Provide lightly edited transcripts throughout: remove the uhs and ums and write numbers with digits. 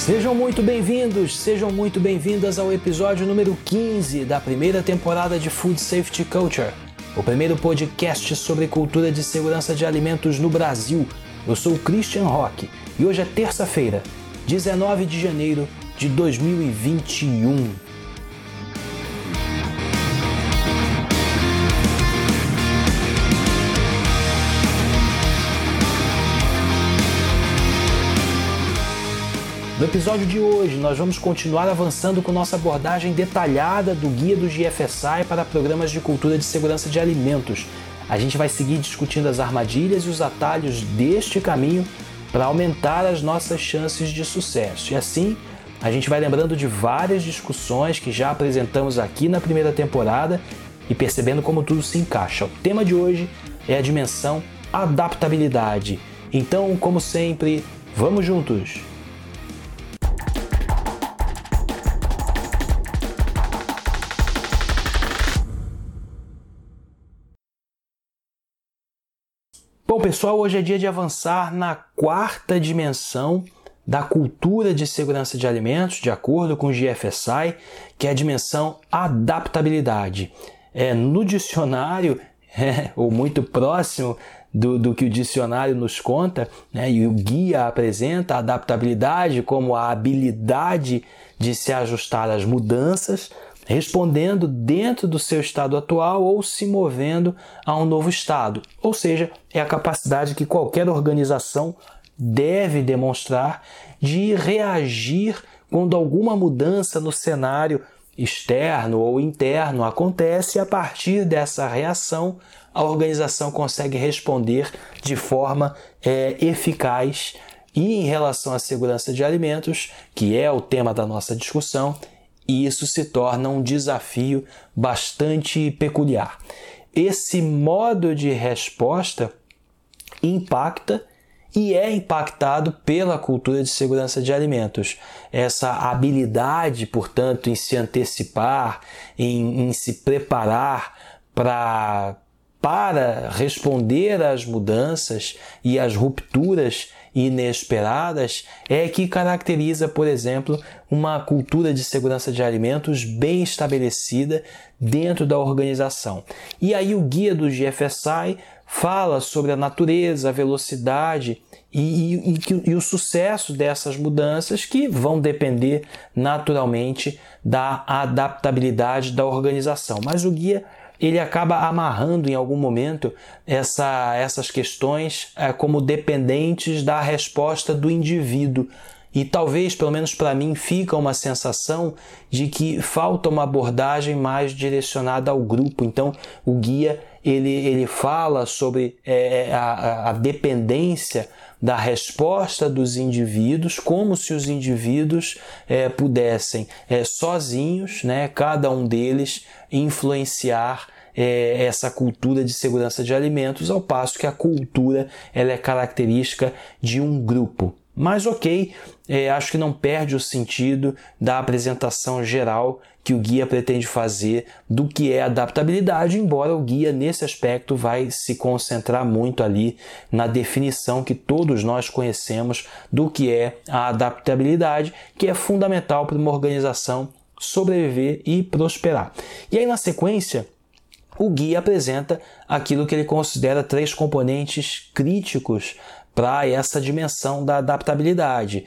Sejam muito bem-vindos, sejam muito bem-vindas ao episódio número 15 da primeira temporada de Food Safety Culture, o primeiro podcast sobre cultura de segurança de alimentos no Brasil. Eu sou o Christian Roque e hoje é terça-feira, 19 de janeiro de 2021. No episódio de hoje, nós vamos continuar avançando com nossa abordagem detalhada do Guia do GFSI para programas de cultura de segurança de alimentos. A gente vai seguir discutindo as armadilhas e os atalhos deste caminho para aumentar as nossas chances de sucesso. E assim, a gente vai lembrando de várias discussões que já apresentamos aqui na primeira temporada e percebendo como tudo se encaixa. O tema de hoje é a dimensão adaptabilidade. Então, como sempre, vamos juntos! Bom, pessoal, hoje é dia de avançar na quarta dimensão da cultura de segurança de alimentos, de acordo com o GFSI, que é a dimensão adaptabilidade. No dicionário, ou muito próximo do que o dicionário nos conta, e o guia apresenta a adaptabilidade como a habilidade de se ajustar às mudanças, respondendo dentro do seu estado atual ou se movendo a um novo estado. Ou seja, é a capacidade que qualquer organização deve demonstrar de reagir quando alguma mudança no cenário externo ou interno acontece, e a partir dessa reação a organização consegue responder de forma eficaz. E em relação à segurança de alimentos, que é o tema da nossa discussão, e isso se torna um desafio bastante peculiar. Esse modo de resposta impacta e é impactado pela cultura de segurança de alimentos. Essa habilidade, portanto, em se antecipar, em se preparar para responder às mudanças e às rupturas inesperadas é que caracteriza, por exemplo, uma cultura de segurança de alimentos bem estabelecida dentro da organização. E aí o guia do GFSI fala sobre a natureza, a velocidade e o sucesso dessas mudanças, que vão depender naturalmente da adaptabilidade da organização. Mas o guia ele acaba amarrando em algum momento essas questões como dependentes da resposta do indivíduo. E talvez, pelo menos para mim, fica uma sensação de que falta uma abordagem mais direcionada ao grupo. Então, o guia ele fala sobre a dependência da resposta dos indivíduos, como se os indivíduos pudessem sozinhos, cada um deles, influenciar essa cultura de segurança de alimentos, ao passo que a cultura ela é característica de um grupo. Mas ok, acho que não perde o sentido da apresentação geral que o guia pretende fazer do que é adaptabilidade, embora o guia nesse aspecto vai se concentrar muito ali na definição que todos nós conhecemos do que é a adaptabilidade, que é fundamental para uma organização sobreviver e prosperar. E aí, na sequência, o guia apresenta aquilo que ele considera 3 componentes críticos para essa dimensão da adaptabilidade,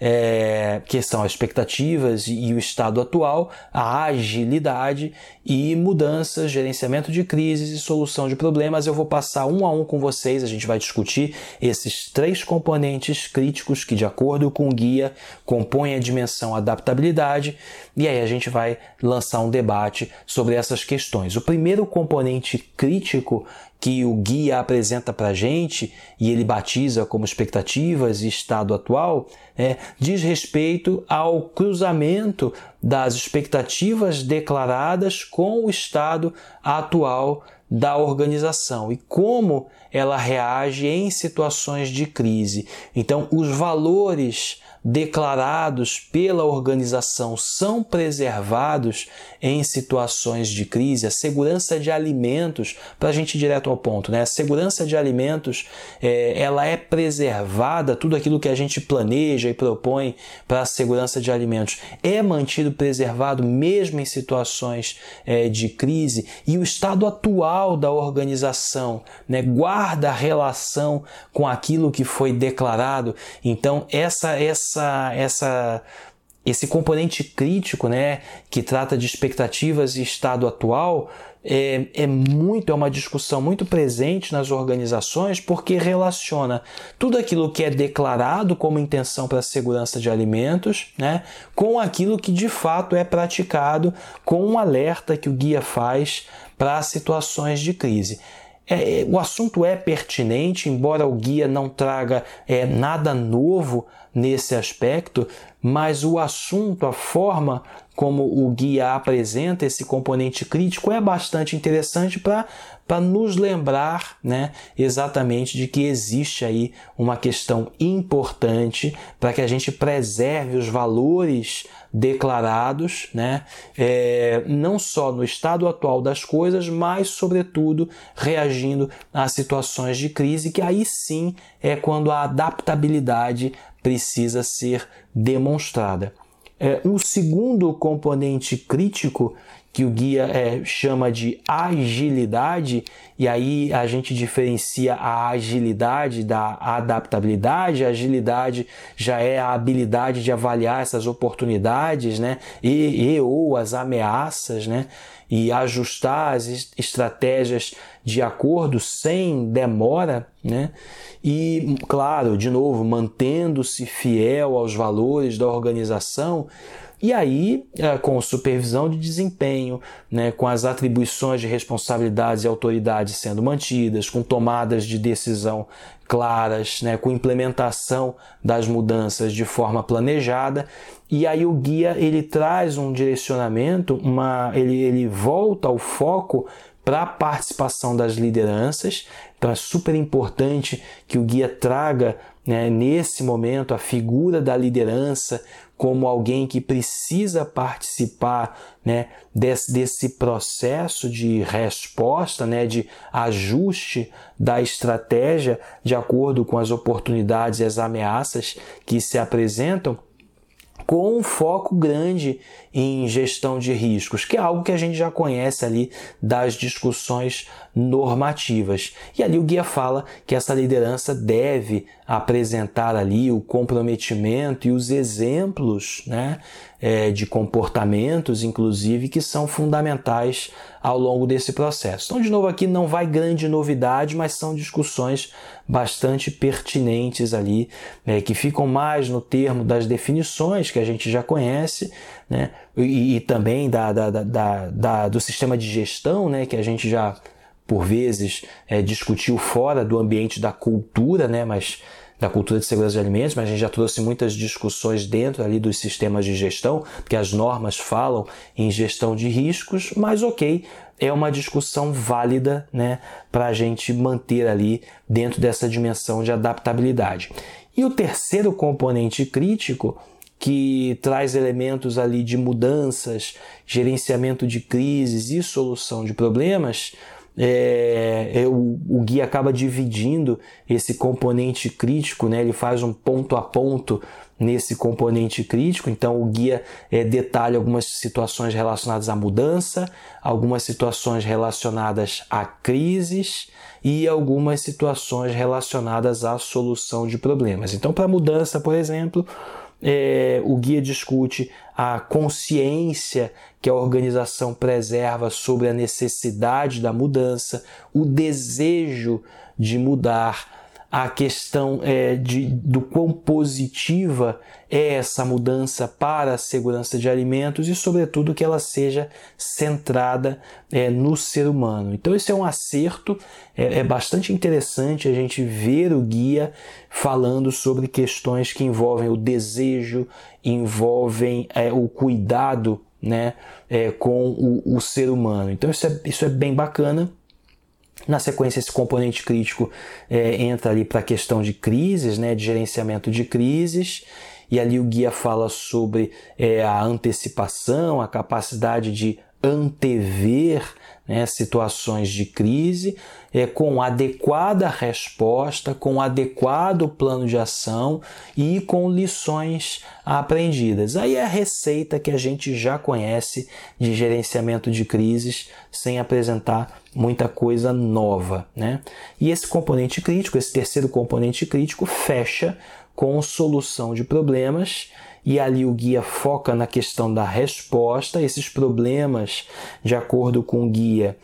que são as expectativas e o estado atual, a agilidade e mudanças, gerenciamento de crises e solução de problemas. Eu vou passar um a um com vocês, a gente vai discutir esses 3 componentes críticos que, de acordo com o guia, compõem a dimensão adaptabilidade, e aí a gente vai lançar um debate sobre essas questões. O primeiro componente crítico que o guia apresenta para a gente, e ele batiza como expectativas e estado atual, diz respeito ao cruzamento das expectativas declaradas com o estado atual da organização e como ela reage em situações de crise. Então, os valores declarados pela organização são preservados em situações de crise. A segurança de alimentos, para a gente ir direto ao ponto, né? A segurança de alimentos, ela é preservada, tudo aquilo que a gente planeja e propõe para a segurança de alimentos é mantido preservado mesmo em situações de crise, e o estado atual da organização, né, guarda relação com aquilo que foi declarado. Então esse componente crítico, né, que trata de expectativas e estado atual, é uma discussão muito presente nas organizações, porque relaciona tudo aquilo que é declarado como intenção para a segurança de alimentos, né, com aquilo que de fato é praticado, com um alerta que o guia faz para situações de crise. O assunto é pertinente, embora o guia não traga nada novo nesse aspecto, mas o assunto, a forma como o guia apresenta esse componente crítico é bastante interessante para nos lembrar, né, exatamente de que existe aí uma questão importante para que a gente preserve os valores declarados, né, não só no estado atual das coisas, mas, sobretudo, reagindo a situações de crise, que aí sim é quando a adaptabilidade precisa ser demonstrada. O segundo componente crítico, que o guia chama de agilidade, e aí a gente diferencia a agilidade da adaptabilidade. A agilidade já é a habilidade de avaliar essas oportunidades, né, ou as ameaças, né, e ajustar as estratégias de acordo sem demora, né? E, claro, de novo, mantendo-se fiel aos valores da organização, e aí com supervisão de desempenho, né, com as atribuições de responsabilidades e autoridades sendo mantidas, com tomadas de decisão claras, né, com implementação das mudanças de forma planejada. E aí o guia ele traz um direcionamento, ele volta ao foco para a participação das lideranças. Então é super importante que o guia traga, né, nesse momento a figura da liderança como alguém que precisa participar, né, desse processo de resposta, né, de ajuste da estratégia de acordo com as oportunidades e as ameaças que se apresentam, com um foco grande em gestão de riscos, que é algo que a gente já conhece ali das discussões normativas. E ali o guia fala que essa liderança deve apresentar ali o comprometimento e os exemplos, né, de comportamentos, inclusive, que são fundamentais ao longo desse processo. Então, de novo, aqui não vai grande novidade, mas são discussões bastante pertinentes ali, que ficam mais no termo das definições que a gente já conhece, né, e também do sistema de gestão, né, que a gente já, por vezes, discutiu fora do ambiente da cultura, né, mas da cultura de segurança de alimentos, mas a gente já trouxe muitas discussões dentro ali dos sistemas de gestão, porque as normas falam em gestão de riscos, mas ok, é uma discussão válida, né, para a gente manter ali dentro dessa dimensão de adaptabilidade. E o terceiro componente crítico, que traz elementos ali de mudanças, gerenciamento de crises e solução de problemas, o guia acaba dividindo esse componente crítico, né? Ele faz um ponto a ponto nesse componente crítico. Então o guia detalha algumas situações relacionadas à mudança, algumas situações relacionadas a crises e algumas situações relacionadas à solução de problemas. Então, para a mudança, por exemplo, o guia discute a consciência que a organização preserva sobre a necessidade da mudança, o desejo de mudar, a questão do quão positiva é essa mudança para a segurança de alimentos e, sobretudo, que ela seja centrada no ser humano. Então, esse é um acerto, é bastante interessante a gente ver o guia falando sobre questões que envolvem o desejo, envolvem o cuidado, né, com o ser humano. Então, isso é bem bacana. Na sequência, esse componente crítico entra ali para a questão de crises, né, de gerenciamento de crises. e ali o guia fala sobre a antecipação, a capacidade de antever, né, situações de crise, com adequada resposta, com adequado plano de ação e com lições aprendidas. Aí é a receita que a gente já conhece de gerenciamento de crises, sem apresentar muita coisa nova, né? E esse componente crítico, esse terceiro componente crítico, fecha com solução de problemas. E ali o guia foca na questão da resposta. Esses problemas, de acordo com o guia,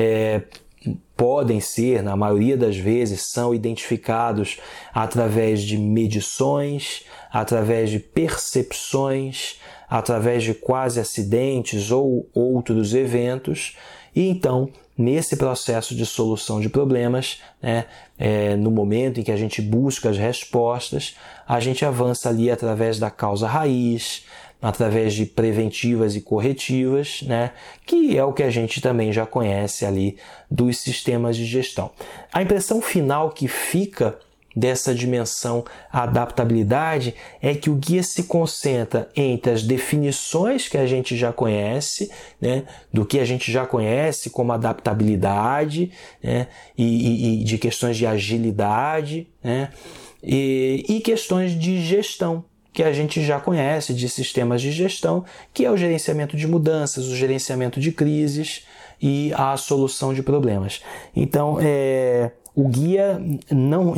podem ser, na maioria das vezes, são identificados através de medições, através de percepções, através de quase acidentes ou outros eventos. E então, nesse processo de solução de problemas, né, no momento em que a gente busca as respostas, a gente avança ali através da causa raiz, através de preventivas e corretivas, né, que é o que a gente também já conhece ali dos sistemas de gestão. A impressão final que fica dessa dimensão adaptabilidade é que o guia se concentra entre as definições que a gente já conhece, né, do que a gente já conhece como adaptabilidade, né, e de questões de agilidade, né, e questões de gestão que a gente já conhece, de sistemas de gestão, que é o gerenciamento de mudanças, o gerenciamento de crises e a solução de problemas. Então, o guia não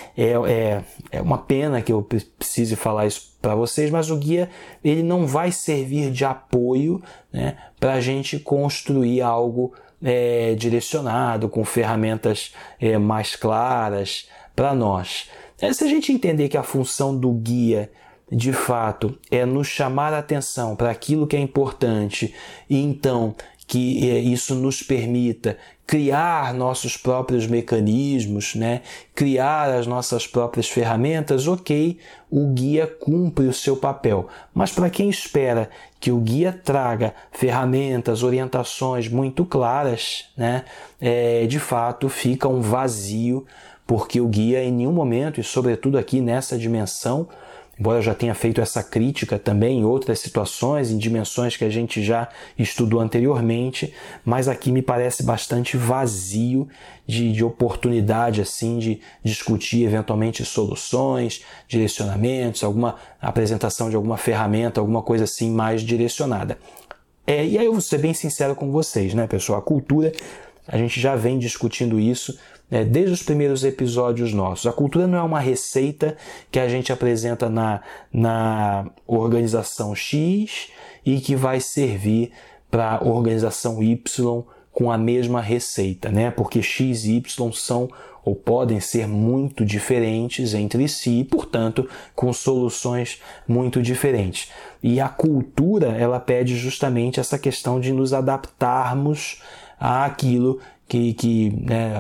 é uma pena que eu precise falar isso para vocês, mas o guia ele não vai servir de apoio, né, para a gente construir algo direcionado, com ferramentas mais claras para nós. Se a gente entender que a função do guia de fato é nos chamar a atenção para aquilo que é importante e então que isso nos permita criar nossos próprios mecanismos, né? Criar as nossas próprias ferramentas, ok, o guia cumpre o seu papel. Mas para quem espera que o guia traga ferramentas, orientações muito claras, né? De fato fica um vazio, porque o guia em nenhum momento, e sobretudo aqui nessa dimensão, embora eu já tenha feito essa crítica também em outras situações, em dimensões que a gente já estudou anteriormente, mas aqui me parece bastante vazio de oportunidade assim, de discutir eventualmente soluções, direcionamentos, alguma apresentação de alguma ferramenta, alguma coisa assim mais direcionada. E aí eu vou ser bem sincero com vocês, né, pessoal? A cultura, a gente já vem discutindo isso desde os primeiros episódios nossos. A cultura não é uma receita que a gente apresenta na organização X e que vai servir para a organização Y com a mesma receita, né? Porque X e Y são ou podem ser muito diferentes entre si, e, portanto, com soluções muito diferentes. E a cultura, ela pede justamente essa questão de nos adaptarmos àquilo que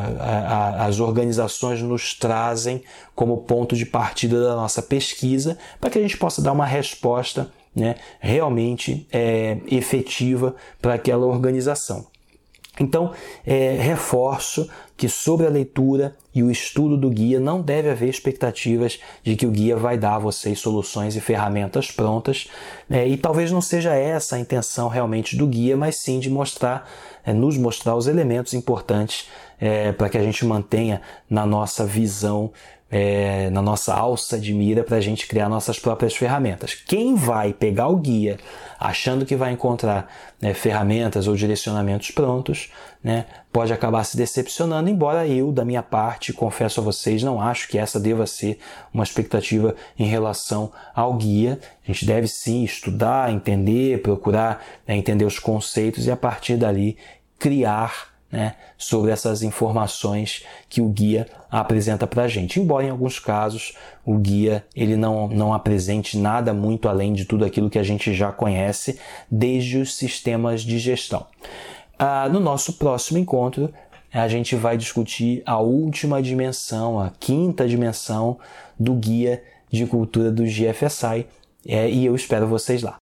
as organizações nos trazem como ponto de partida da nossa pesquisa, para que a gente possa dar uma resposta, né, realmente efetiva para aquela organização. Então, reforço que sobre a leitura e o estudo do guia não deve haver expectativas de que o guia vai dar a vocês soluções e ferramentas prontas, e talvez não seja essa a intenção realmente do guia, mas sim de nos mostrar os elementos importantes para que a gente mantenha na nossa visão, na nossa alça de mira, para a gente criar nossas próprias ferramentas. Quem vai pegar o guia achando que vai encontrar ferramentas ou direcionamentos prontos, né, pode acabar se decepcionando, embora eu, da minha parte, confesso a vocês, não acho que essa deva ser uma expectativa em relação ao guia. A gente deve sim estudar, entender, procurar entender os conceitos e a partir dali criar, né, sobre essas informações que o guia apresenta para a gente. Embora em alguns casos o guia ele não apresente nada muito além de tudo aquilo que a gente já conhece desde os sistemas de gestão. No nosso próximo encontro, a gente vai discutir a última dimensão, a quinta dimensão do guia de cultura do GFSI, e eu espero vocês lá.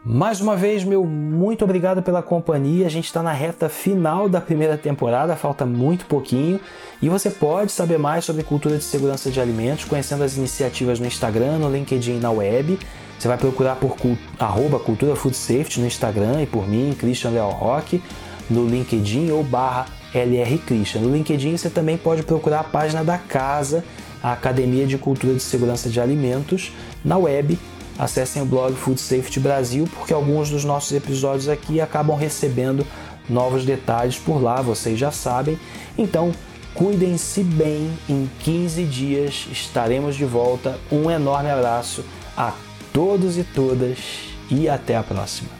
Mais uma vez, meu muito obrigado pela companhia. A gente está na reta final da primeira temporada, falta muito pouquinho. E você pode saber mais sobre cultura de segurança de alimentos conhecendo as iniciativas no Instagram, no LinkedIn e na web. Você vai procurar por @Cultura Food Safety no Instagram e por mim, Christian Leal Roque, no LinkedIn ou /LR Christian. No LinkedIn você também pode procurar a página da casa, a Academia de Cultura de Segurança de Alimentos, na web. Acessem o blog Food Safety Brasil, porque alguns dos nossos episódios aqui acabam recebendo novos detalhes por lá, vocês já sabem. Então, cuidem-se bem, em 15 dias estaremos de volta. Um enorme abraço a todos e todas e até a próxima.